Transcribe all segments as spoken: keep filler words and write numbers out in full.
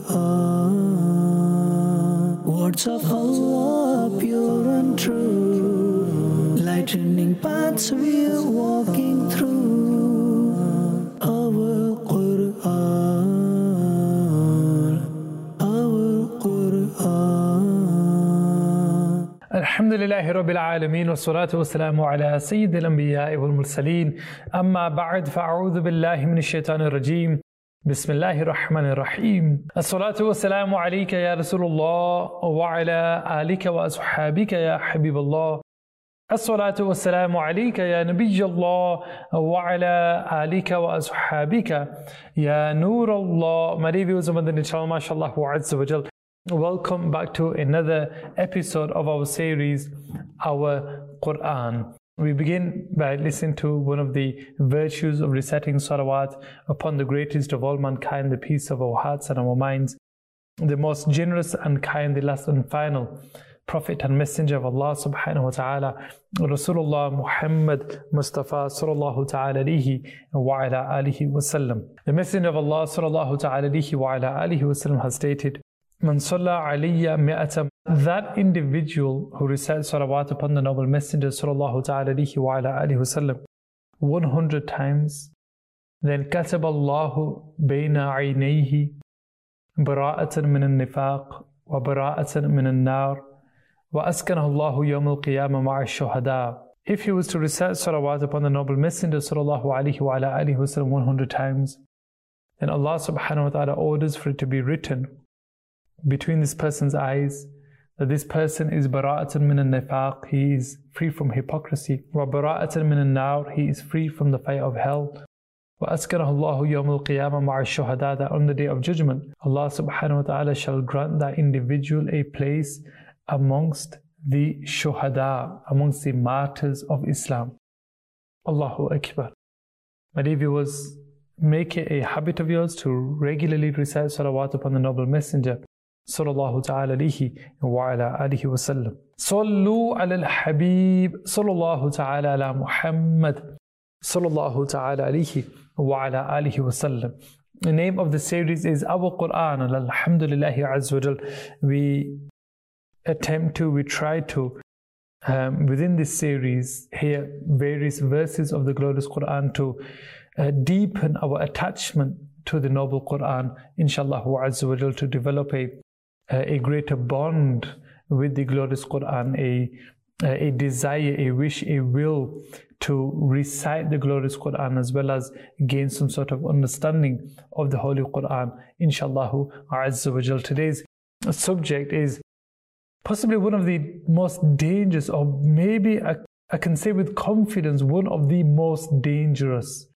Quran, words of Allah, pure and true, lightening paths we're walking through. Our Quran, our Quran. Alhamdulillahi Rabbil Alameen, wa salatu wa salamu ala Sayyid al-Anbiya wal Mursaleen. Amma ba'd, fa'a'udhu billahi minash shaitanir rajeem. Bismillahir Rahmanir Rahim. As-salatu wa salamu alayka ya Rasulullah wa ala alika wa ashabika ya Habiballah. As-salatu wa salamu alayka ya Nabiyallah wa ala alika wa ashabika ya Nurallah. My dear viewers of Madani Channel, mashallah wa azza wa jal. Welcome back to another episode of our series, Our Quran. We begin by listening to one of the virtues of reciting salawat upon the greatest of all mankind, the peace of our hearts and our minds, the most generous and kind, the last and final Prophet and Messenger of Allah subhanahu wa ta'ala, Rasulullah Muhammad Mustafa sallallahu ta'ala alihi wa ala alihi wa sallam. The Messenger of Allah sallallahu ta'ala alihi wa ala alihi wa sallam has stated, Man salla aliyya mi'atam, that individual who recites salawat upon the noble Messenger sallallahu ta'ala alihi wa ala alihi wa sallam one hundred times, then kataba Allahu bayna aynayhi bara'atan min al-nifaq wa bara'atan min al-nar wa askanahu Allahu yawm al-qiyamah ma'a shuhada. If he was to recite salawat upon the noble Messenger sallallahu alihi wa ala alihi wa sallam one hundred times, then Allah subhanahu wa ta'ala orders for it to be written between this person's eyes that this person is bara'atan min al-nifaq, he is free from hypocrisy, wa bara'atan min al-nar, he is free from the fire of hell, wa askanahu Allahu yawm al-qiyamah ma'a shuhada, that on the day of judgment Allah subhanahu wa ta'ala shall grant that individual a place amongst the shuhada, amongst the martyrs of Islam. Allahu Akbar. My dear viewers, make it a habit of yours to regularly recite salawat upon the noble Messenger sallallahu ta'ala alihi wa ala alihi wa sallam. Sallu ala al-habib sallallahu ta'ala ala Muhammad sallallahu ta'ala alihi wa ala alihi wa sallam. The name of the series is Our Quran, and alhamdulillahi azza wa jal, we attempt to, we try to um, within this series hear various verses of the glorious Quran to uh, deepen our attachment to the noble Quran, inshallah azza wa jal, to develop a a greater bond with the glorious Quran, a, a desire, a wish, a will to recite the glorious Quran, as well as gain some sort of understanding of the Holy Quran, inshallah azza wa jal. Today's subject is possibly one of the most dangerous, or maybe I, I can say with confidence, one of the most dangerous,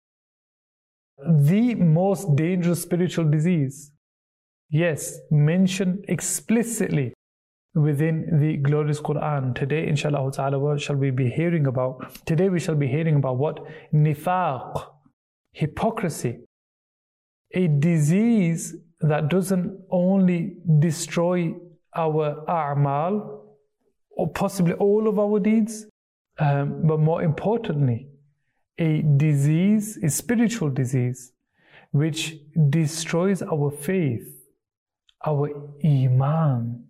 the most dangerous spiritual disease. Yes, mentioned explicitly within the glorious Quran. Today, inshallah ta'ala, what shall we be hearing about? Today we shall be hearing about what? Nifaq, hypocrisy. A disease that doesn't only destroy our a'mal, or possibly all of our deeds, um, but more importantly, a disease, a spiritual disease, which destroys our faith, our iman,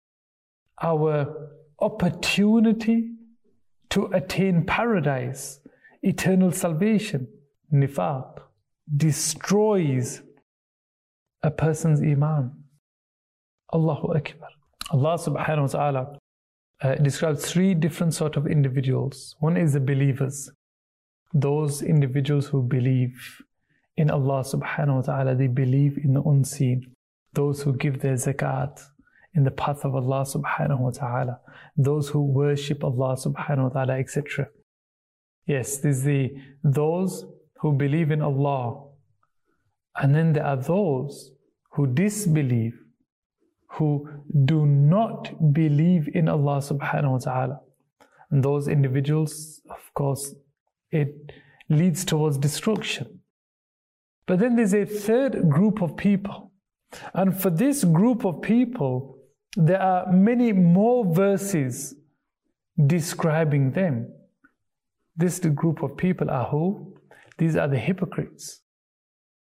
our opportunity to attain paradise, eternal salvation. Nifaq destroys a person's iman. Allahu Akbar. Allah subhanahu wa ta'ala uh, describes three different sort of individuals. One is the believers, those individuals who believe in Allah subhanahu wa ta'ala, they believe in the unseen. Those who give their zakat in the path of Allah subhanahu wa ta'ala, those who worship Allah subhanahu wa ta'ala, et cetera. Yes, there's the those who believe in Allah, and then there are those who disbelieve, who do not believe in Allah subhanahu wa ta'ala. And those individuals, of course, it leads towards destruction. But then there's a third group of people. And for this group of people, there are many more verses describing them. This group of people are who? These are the hypocrites.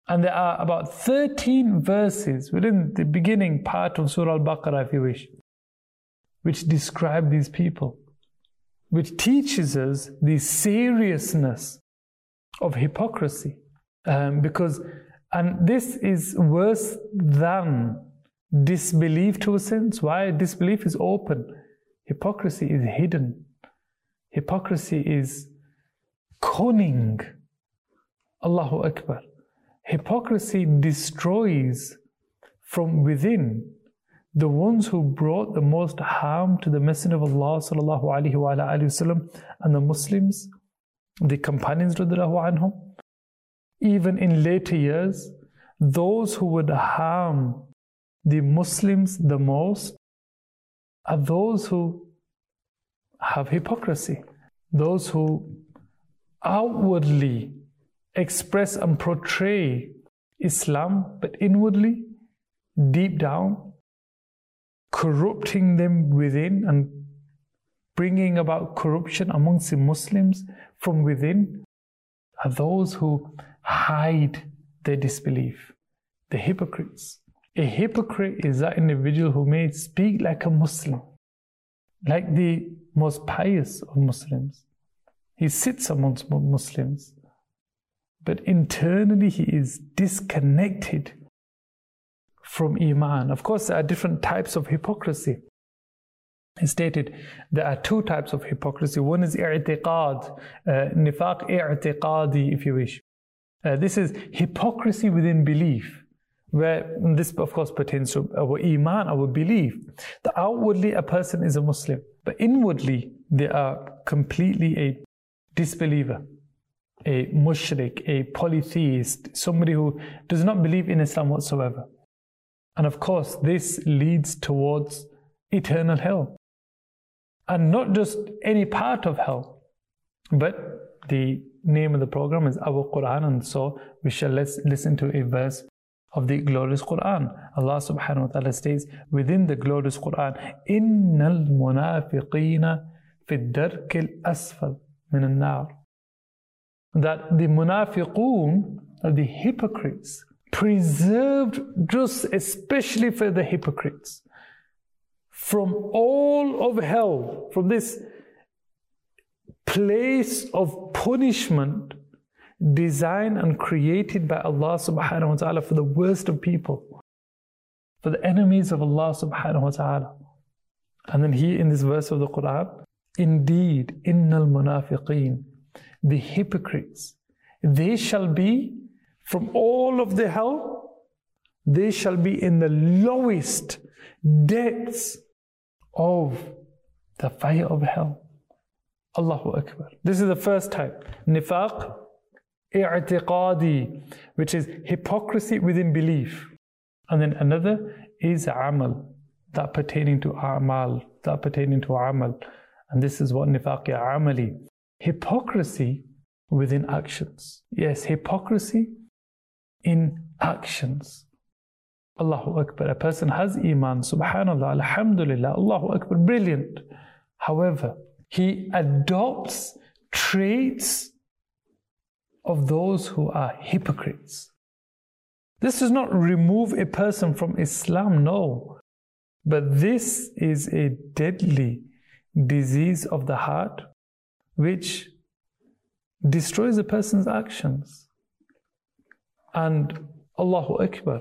And there are about thirteen verses within the beginning part of Surah Al-Baqarah, if you wish, which describe these people, which teaches us the seriousness of hypocrisy. Um, because, and this is worse than disbelief to a sense. Why? Disbelief is open. Hypocrisy is hidden. Hypocrisy is cunning. Allahu Akbar. Hypocrisy destroys from within the ones who brought the most harm to the Messenger of Allah sallallahu alaihi wasallam and the Muslims, the companions radiallahu anhum. Even in later years, those who would harm the Muslims the most are those who have hypocrisy, those who outwardly express and portray Islam, but inwardly, deep down, corrupting them within and bringing about corruption amongst the Muslims from within, are those who hide their disbelief, the hypocrites. A hypocrite is that individual who may speak like a Muslim, like the most pious of Muslims. He sits amongst Muslims, but internally he is disconnected from Iman. Of course, there are different types of hypocrisy. It's stated there are two types of hypocrisy. One is i'tiqad, uh, nifaq i'tiqadi, if you wish. Uh, this is hypocrisy within belief, where this of course pertains to our Iman, our belief. That outwardly a person is a Muslim, but inwardly they are completely a disbeliever, a mushrik, a polytheist, somebody who does not believe in Islam whatsoever. And of course, this leads towards eternal hell. And not just any part of hell, but the name of the program is our Quran, and so we shall let's listen to a verse of the glorious Quran. Allah subhanahu wa ta'ala states within the glorious Quran, Innal munafiqina fi darkil asfal min an-nar. That the munafiqun, or the hypocrites, preserved just especially for the hypocrites from all of hell, from this place of punishment designed and created by Allah subhanahu wa ta'ala for the worst of people, for the enemies of Allah subhanahu wa ta'ala. And then here in this verse of the Quran, indeed, innal munafiqeen, the hypocrites, they shall be from all of the hell, they shall be in the lowest depths of the fire of hell. Allahu Akbar. This is the first type, nifaq i'tiqadi, which is hypocrisy within belief. And then another is amal, that pertaining to a'mal, that pertaining to amal. And this is what nifaq amali, hypocrisy within actions. Yes, hypocrisy in actions. Allahu Akbar. A person has Iman, subhanallah, alhamdulillah, Allahu Akbar, brilliant. However, he adopts traits of those who are hypocrites. This does not remove a person from Islam, no. But this is a deadly disease of the heart which destroys a person's actions. And Allahu Akbar,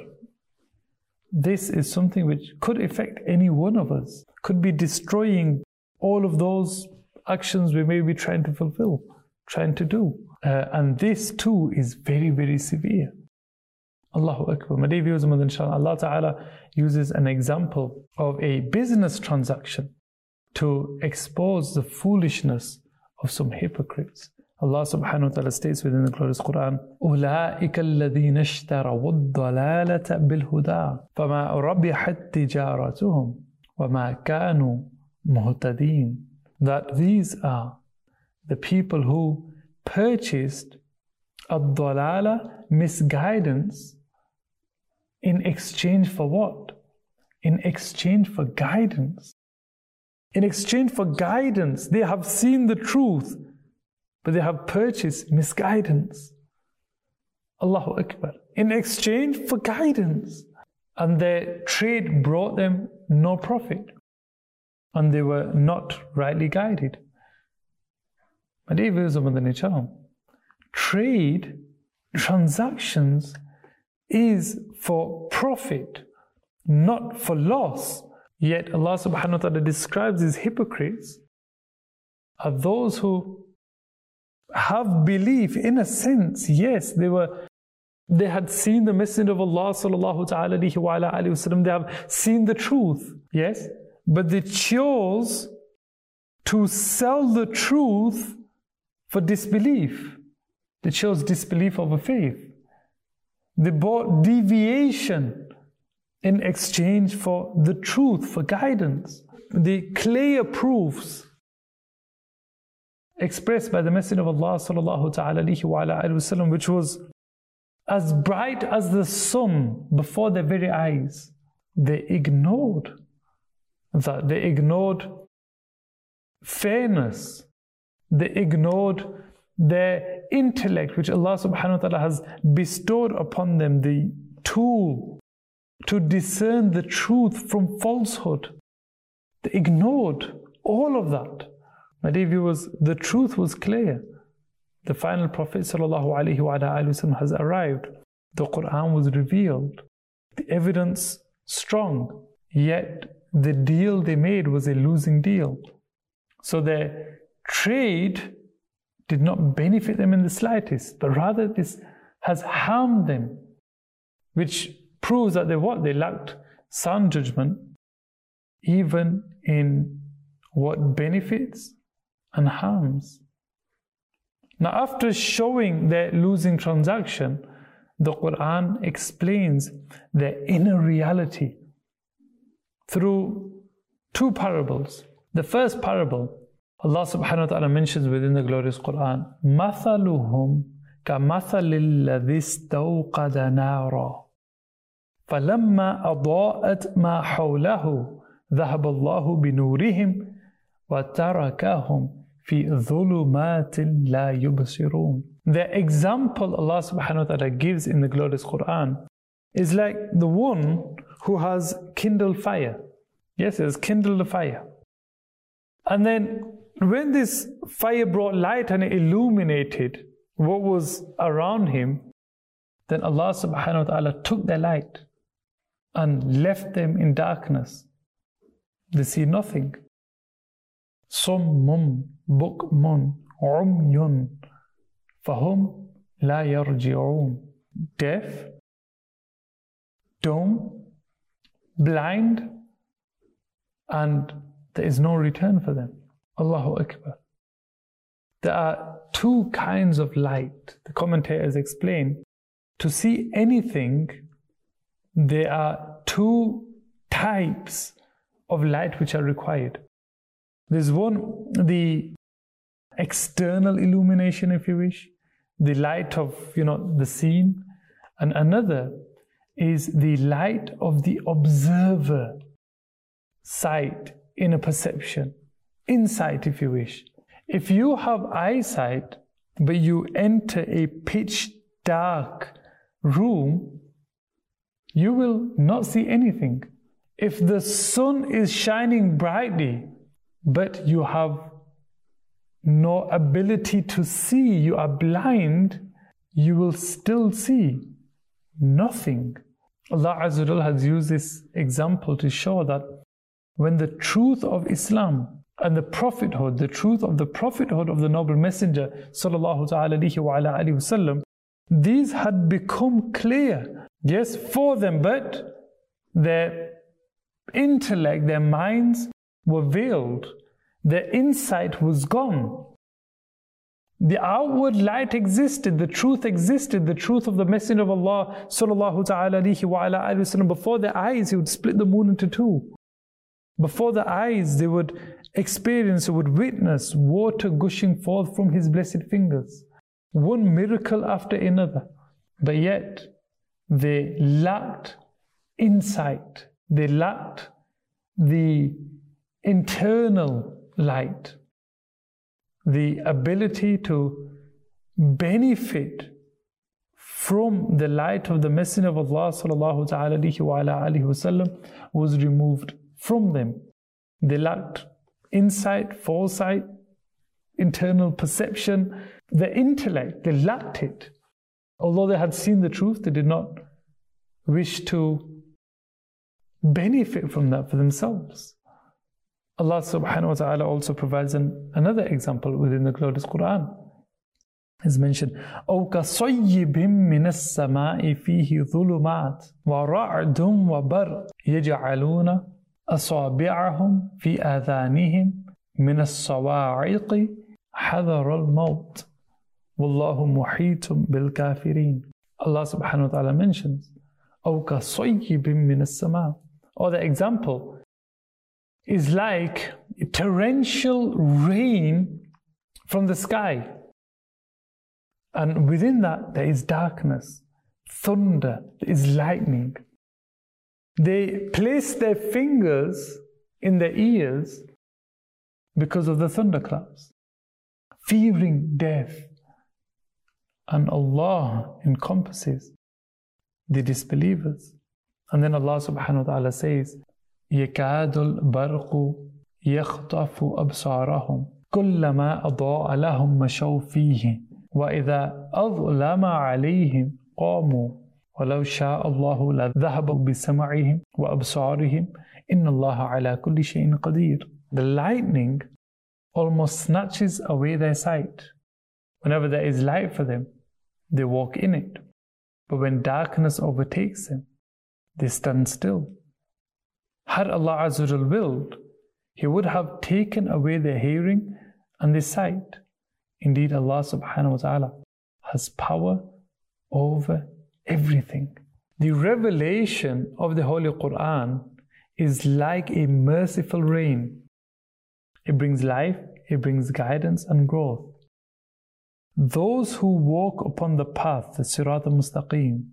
this is something which could affect any one of us, could be destroying all of those actions we may be trying to fulfill, trying to do. Uh, and this too is very, very severe. Allahu Akbar. My dear viewers, inshallah, Allah Ta'ala uses an example of a business transaction to expose the foolishness of some hypocrites. Allah subhanahu wa ta'ala states within the glorious Quran, أُولَٰئِكَ الَّذِينَ اشْتَرَوُا الضَّلَالَةَ بِالْهُدَىٰ فَمَا رَبِحَتْ تِجَارَتُهُمْ وَمَا كَانُوا مُهْتَدِينَ. That these are the people who purchased ad-dalala, misguidance, in exchange for what? In exchange for guidance. In exchange for guidance, they have seen the truth, but they have purchased misguidance. Allahu Akbar. in exchange for guidance. And their trade brought them no profit. And they were not rightly guided. Trade, transactions is for profit, not for loss. Yet Allah subhanahu wa ta'ala describes these hypocrites as those who have belief in a sense. Yes, they were they had seen the Messenger of Allah sallallahu ta'ala alayhi wa ala alihi wasallam. They have seen the truth. Yes, but they chose to sell the truth for disbelief. They chose disbelief over faith. They bought deviation in exchange for the truth, for guidance. The clear proofs expressed by the Messenger of Allah sallallahu ta'ala alayhi wa ala alihi wasallam, which was as bright as the sun before their very eyes, they ignored that. They ignored fairness. They ignored their intellect, which Allah subhanahu wa ta'ala has bestowed upon them, the tool to discern the truth from falsehood. They ignored all of that. My dear viewers, the truth was clear. The final Prophet sallallahu alaihi wasallam has arrived. The Quran was revealed. The evidence strong. Yet the deal they made was a losing deal. So their trade did not benefit them in the slightest, but rather this has harmed them, which proves that they what? They lacked sound judgment, even in what benefits and harms. Now, after showing their losing transaction, the Quran explains their inner reality through two parables. The first parable, Allah subhanahu wa ta'ala mentions within the glorious Quran, مَثَلُهُمْ كَمَثَلِ الَّذِي اسْتَوْقَدَ نَارًا فَلَمَّا أَضَاءَتْ مَا حَوْلَهُ ذَهَبَ اللَّهُ بِنُورِهِمْ وَتَرَكَهُمْ فِي ظُلُمَاتٍ لَا يُبْصِرُونَ. The example Allah subhanahu wa ta'ala gives in the glorious Quran is like the one who has kindled fire. Yes, he has kindled a fire. And then when this fire brought light and it illuminated what was around him, then Allah subhanahu wa ta'ala took their light and left them in darkness. They see nothing. Summun bukmun umyun fahum la yarji'un. Deaf, dumb, blind, and there is no return for them. Allahu Akbar. There are two kinds of light. The commentators explain, to see anything, there are two types of light which are required. There's one, the external illumination, if you wish, the light of, you know, the scene, and another is the light of the observer, sight, inner perception, insight, if you wish. If you have eyesight, but you enter a pitch dark room, you will not see anything. If the sun is shining brightly, but you have no ability to see, you are blind, you will still see nothing. Allah Azza wa Jalla has used this example to show that when the truth of Islam and the prophethood, the truth of the prophethood of the noble messenger sallallahu alayhi wa alihi wasallam, these had become clear, yes, for them, but their intellect, their minds were veiled. Their insight was gone. The outward light existed, the truth existed, the truth of the Messenger of Allah sallallahu alayhi wa alihi wasallam. Before their eyes, he would split the moon into two. Before their eyes, they would experience, they would witness water gushing forth from his blessed fingers. One miracle after another. But yet, they lacked insight. They lacked the internal light, the ability to benefit from the light of the Messenger of Allah sallallahu alayhi wa alihi wasallam was removed from them. They lacked insight, foresight, internal perception, the intellect, they lacked it. Although they had seen the truth, they did not wish to benefit from that for themselves. Allah subhanahu wa ta'ala also provides an, another example within the glorious Quran. As mentioned, أَوْ كَصَيِّبٍ مِّنَ السَّمَاءِ فِيهِ ظُلُمَاتٍ وَرَعْدٌ وَبَرْقٌ يَجْعَلُونَ أَصَابِعَهُمْ فِي آذَانِهِمْ مِنَ الصَّوَاعِقِ حَذَرَ الْمَوْتِ وَاللَّهُ مُحِيطٌ بِالْكَافِرِينَ. Allah subhanahu wa ta'ala mentions, أَوْ كَصَيِّبٍ مِّنَ السَّمَاءِ. Or the example is like torrential rain from the sky. And within that, there is darkness, thunder, there is lightning. They place their fingers in their ears because of the thunderclaps, fearing death. And Allah encompasses the disbelievers. And then Allah subhanahu wa ta'ala says, يَكَادُ الْبَرْقُ يَخْطَفُ أَبْصَارَهُمْ كُلَّمَا أَضَاءَ لَهُمْ مَشَوْا فِيهِ وَإِذَا أَظْلَمَ عَلَيْهِمْ قَامُوا وَلَوْ شَاءَ اللَّهُ لَذَهَبَ بِسَمْعِهِمْ وَأَبْصَارِهِمْ إِنَّ اللَّهَ عَلَى كُلِّ شَيْءٍ قَدِيرٌ. The lightning almost snatches away their sight. Whenever there is light for them, they walk in it. But when darkness overtakes them, they stand still. Had Allah Azza wa Jal willed, He would have taken away their hearing and their sight. Indeed, Allah subhanahu wa ta'ala has power over everything. The revelation of the Holy Quran is like a merciful rain. It brings life, it brings guidance and growth. Those who walk upon the path, the Sirat al-Mustaqim,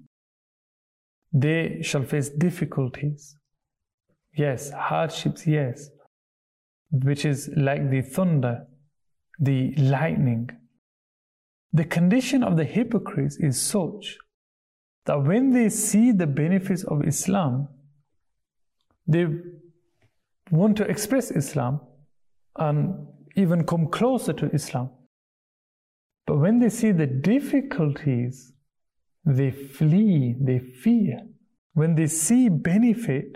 they shall face difficulties. Yes, hardships, yes, which is like the thunder, the lightning. The condition of the hypocrites is such that when they see the benefits of Islam, they want to express Islam and even come closer to Islam. But when they see the difficulties, they flee, they fear. When they see benefit,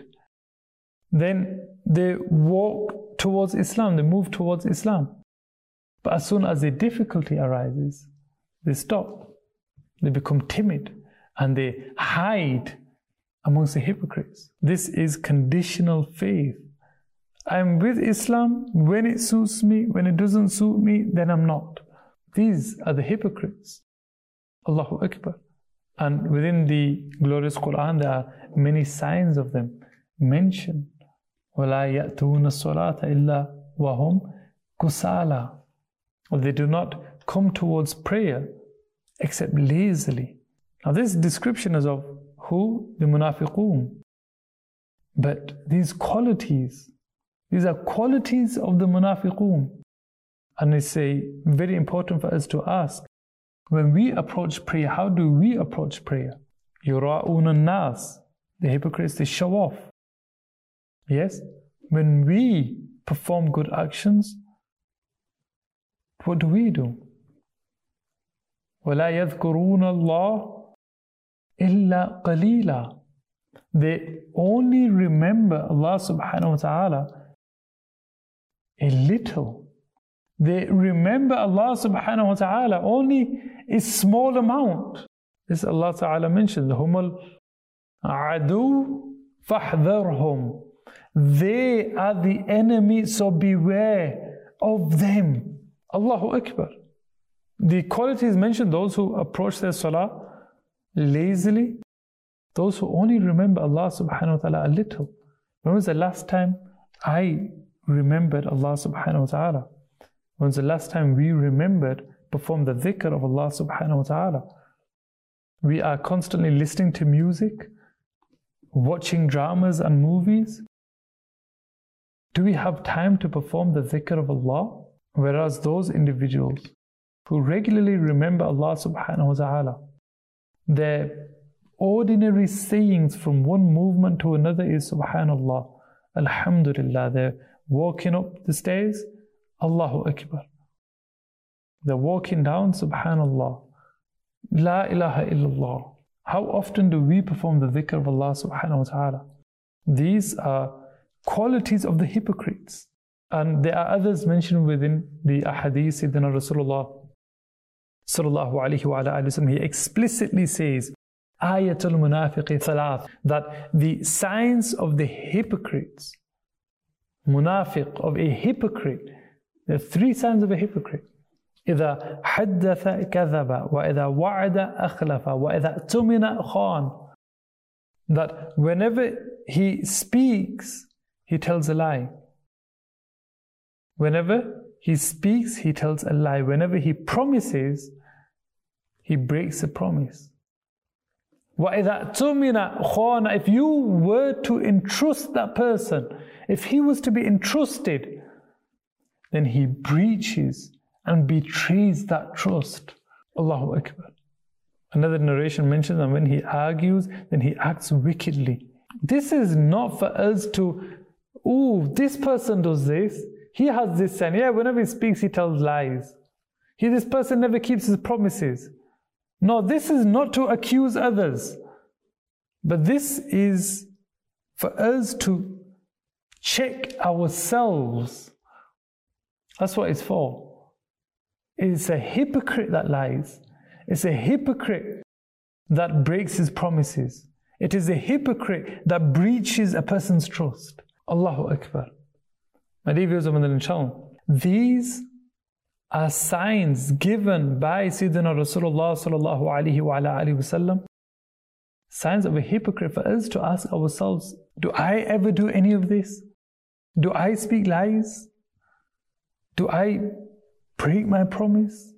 then they walk towards Islam, they move towards Islam. But as soon as the difficulty arises, they stop. They become timid and they hide amongst the hypocrites. This is conditional faith. I'm with Islam when it suits me, when it doesn't suit me, then I'm not. These are the hypocrites. Allahu Akbar. And within the glorious Quran, there are many signs of them mentioned. وَلَا يَأْتُونَ الصَّلَاةَ إِلَّا وَهُمْ كُسَالَى. They do not come towards prayer except lazily. Now this description is of who? The munafiqun. But these qualities, these are qualities of the munafiqun. And it's a very important for us to ask, when we approach prayer, how do we approach prayer? يُرَاءُونَ النَّاسِ. The hypocrites, they show off. Yes? When we perform good actions, what do we do? وَلَا يَذْكُرُونَ اللَّهِ إِلَّا قَلِيلًا. They only remember Allah subhanahu wa ta'ala a little. They remember Allah subhanahu wa ta'ala only a small amount. This Allah ta'ala mentions, هُمَ الْعَدُوُّ فَاحْذَرْهُمْ. They are the enemy, so beware of them. Allahu Akbar. The qualities mentioned, those who approach their salah lazily, those who only remember Allah subhanahu wa ta'ala a little. When was the last time I remembered Allah subhanahu wa ta'ala? When was the last time we remembered, performed the dhikr of Allah subhanahu wa ta'ala? We are constantly listening to music, watching dramas and movies. Do we have time to perform the dhikr of Allah? Whereas those individuals who regularly remember Allah subhanahu wa ta'ala, Their ordinary sayings from one movement to another is Subhanallah, Alhamdulillah. They're walking up the stairs, Allahu Akbar. They're walking down, Subhanallah, La ilaha illallah. How often do we perform the dhikr of Allah subhanahu wa ta'ala? These are qualities of the hypocrites. And there are others mentioned within the ahadith. Sayyidina Rasulullah sallallahu alayhi wa alayhi wa sallam, he explicitly says, Ayatul munafiqi thalath, that the signs of the hypocrites, munafiq, of a hypocrite, there are three signs of a hypocrite. إذا حدث كذب وإذا وعد أخلف وإذا اؤتمن خان. That whenever he speaks, he tells a lie. Whenever he speaks, he tells a lie. Whenever he promises, he breaks a promise. وَإِذَا اؤْتُمِنَ خَانَ. If you were to entrust that person, if he was to be entrusted, then he breaches and betrays that trust. Allahu Akbar. Another narration mentions that when he argues, then he acts wickedly. This is not for us to, oh, this person does this, he has this, and yeah, whenever he speaks, he tells lies. He, this person never keeps his promises. No, this is not to accuse others, but this is for us to check ourselves. That's what it's for. It's a hypocrite that lies. It's a hypocrite that breaks his promises. It is a hypocrite that breaches a person's trust. Allahu Akbar. My dear viewers of Madinah Channel, these are signs given by Sayyidina Rasulullah sallallahu alayhi wa alayhi wa sallam, signs of a hypocrite for us to ask ourselves, do I ever do any of this? Do I speak lies? Do I break my promise?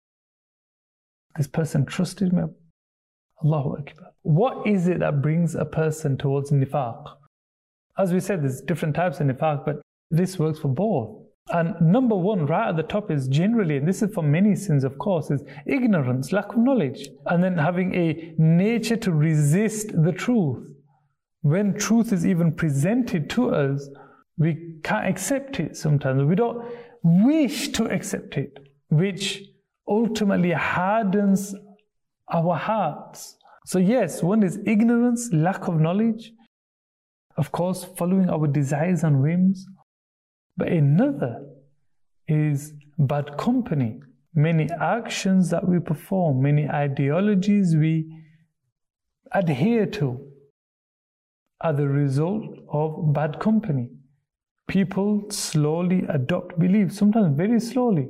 This person trusted me. Allahu Akbar. What is it that brings a person towards nifaq? As we said, there's different types of nifaq, but this works for both. And number one, right at the top, is generally, and this is for many sins, of course, is ignorance, lack of knowledge, and then having a nature to resist the truth. When truth is even presented to us, we can't accept it sometimes. We don't wish to accept it, which ultimately hardens our hearts. So yes, one is ignorance, lack of knowledge, of course, following our desires and whims. But another is bad company. Many actions that we perform, many ideologies we adhere to are the result of bad company. People slowly adopt beliefs, sometimes very slowly,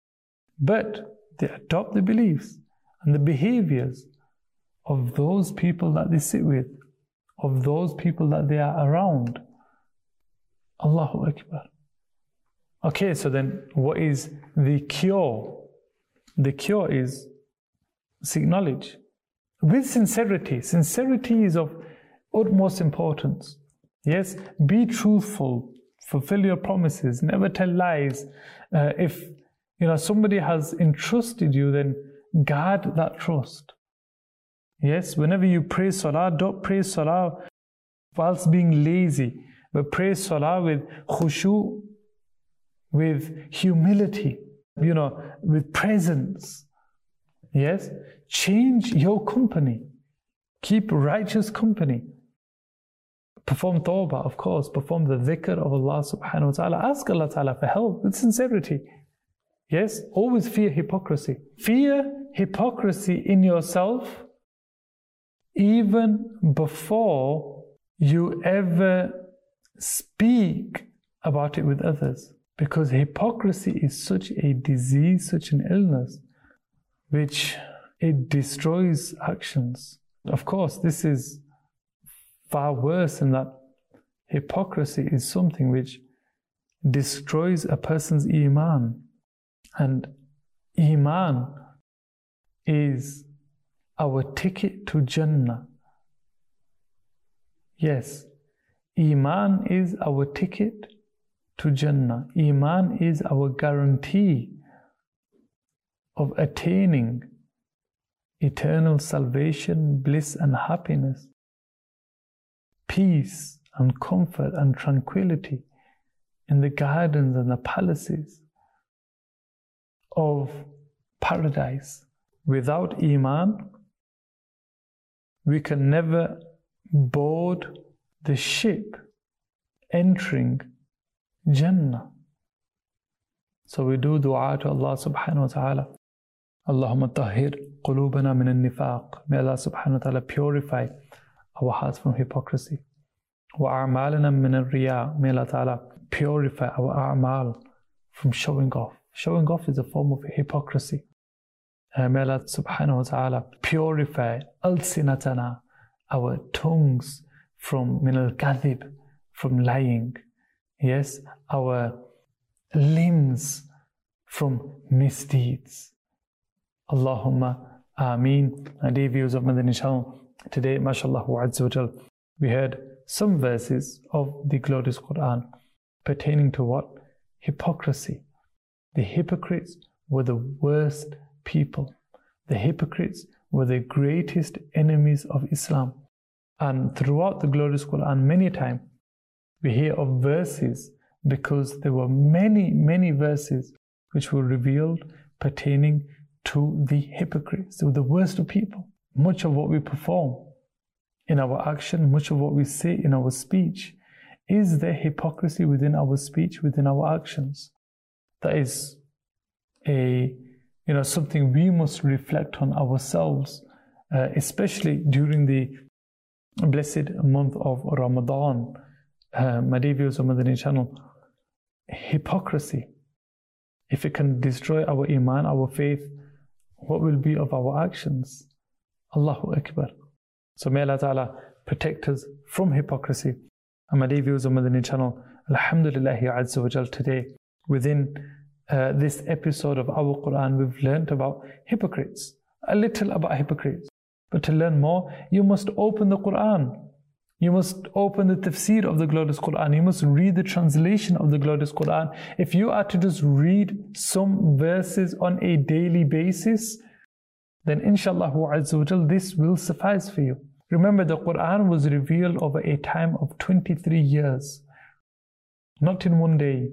but they adopt the beliefs and the behaviors of those people that they sit with, of those people that they are around. Allahu Akbar. Okay, so then what is the cure? The cure is seek knowledge with sincerity. Sincerity is of utmost importance. Yes, be truthful, fulfill your promises, never tell lies. Uh, if you know somebody has entrusted you, then guard that trust. Yes, whenever you pray salah, don't pray salah whilst being lazy, but pray salah with khushu', with humility, you know, with presence. Yes, change your company, keep righteous company, perform tawbah, of course, perform the dhikr of Allah subhanahu wa ta'ala, ask Allah ta'ala for help with sincerity. Yes, always fear hypocrisy. Fear hypocrisy in yourself even before you ever speak about it with others. Because hypocrisy is such a disease, such an illness, which it destroys actions. Of course, this is far worse in that hypocrisy is something which destroys a person's iman. And iman is our ticket to Jannah. Yes, iman is our ticket to Jannah. Iman is our guarantee of attaining eternal salvation, bliss and happiness, peace and comfort and tranquility in the gardens and the palaces of paradise. Without Iman, we can never board the ship entering Jannah. So we do dua to Allah subhanahu wa ta'ala. Allahumma tahhir qulubana min al-nifaq. May Allah subhanahu wa ta'ala purify our hearts from hypocrisy. Wa a'malana min al-riya. May Allah ta'ala purify our a'mal from showing off. Showing off is a form of hypocrisy. Uh, may Allah subhanahu wa ta'ala purify al-sinatana, our tongues from min al-kadhib, from lying. Yes, our limbs from misdeeds. Allahumma ameen. And dear viewers of Madani Channel, today, mashallah azza wa jal, we heard some verses of the glorious Quran pertaining to what? Hypocrisy. The hypocrites were the worst people. The hypocrites were the greatest enemies of Islam. And throughout the glorious Quran, many times we hear of verses, because there were many, many verses which were revealed pertaining to the hypocrites. They were the worst of people. Much of what we perform in our action, much of what we say in our speech, is there hypocrisy within our speech, within our actions? That is a, you know, something we must reflect on ourselves, uh, especially during the blessed month of Ramadan. Uh, my dear viewers of Madani Channel, hypocrisy, if it can destroy our iman, our faith, what will be of our actions? Allahu Akbar. So may Allah Ta'ala protect us from hypocrisy. And my dear viewers of Madani Channel, Alhamdulillahi Azza wa Jal, today within uh, this episode of our Quran, we've learnt about hypocrites, a little about hypocrites. But to learn more, you must open the Quran. You must open the tafsir of the glorious Quran. You must read the translation of the glorious Quran. If you are to just read some verses on a daily basis, then inshallah azza wa jal, this will suffice for you. Remember, the Quran was revealed over a time of twenty-three years. Not in one day,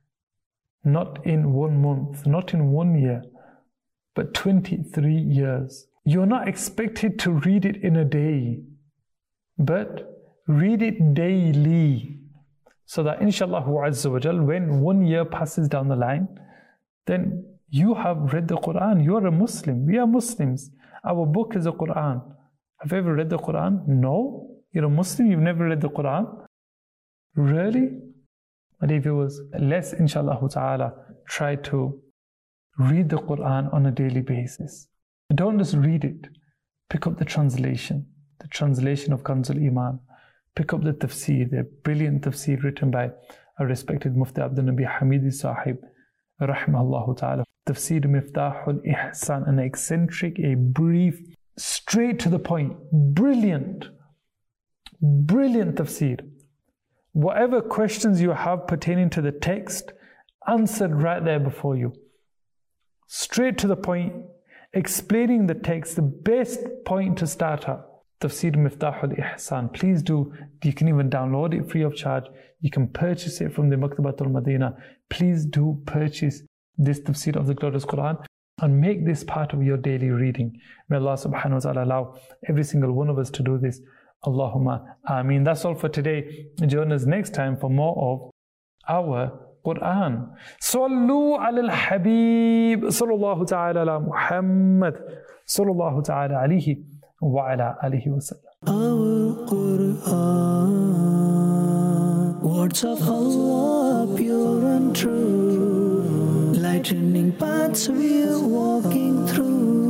not in one month, not in one year, but twenty-three years. You're not expected to read it in a day, but read it daily, so that inshallah azza wa jal, when one year passes down the line, then you have read the Quran. You are a Muslim. We are Muslims. Our book is the Quran. Have you ever read the Quran? No. You're a Muslim, you've never read the Quran? Really? My dear viewers, let's inshallah ta'ala try to read the Quran on a daily basis. Don't just read it. Pick up the translation, the translation of Kanzul Iman. Pick up the tafsir, the brilliant tafsir written by a respected Mufti Abdul Nabi Hamidi Sahib, rahimahullah ta'ala. Tafsir Miftahul Ihsan, an eccentric, a brief, straight to the point, brilliant, brilliant tafsir. Whatever questions you have pertaining to the text, answered right there before you. Straight to the point, explaining the text, the best point to start at. Tafsir Miftahul Ihsan. Please do, you can even download it free of charge. You can purchase it from the Maktabatul Madinah. Please do purchase this tafsir of the glorious Quran and make this part of your daily reading. May Allah subhanahu wa ta'ala allow every single one of us to do this. Allahumma ameen. That's all for today. Join us next time for more of our Quran. Sallu ala al-Habib. Sallallahu ta'ala ala Muhammad. Sallallahu ta'ala alayhi wa ala alihi wa sallam. Our Quran, words of Allah, pure and true, lightening paths we're walking through.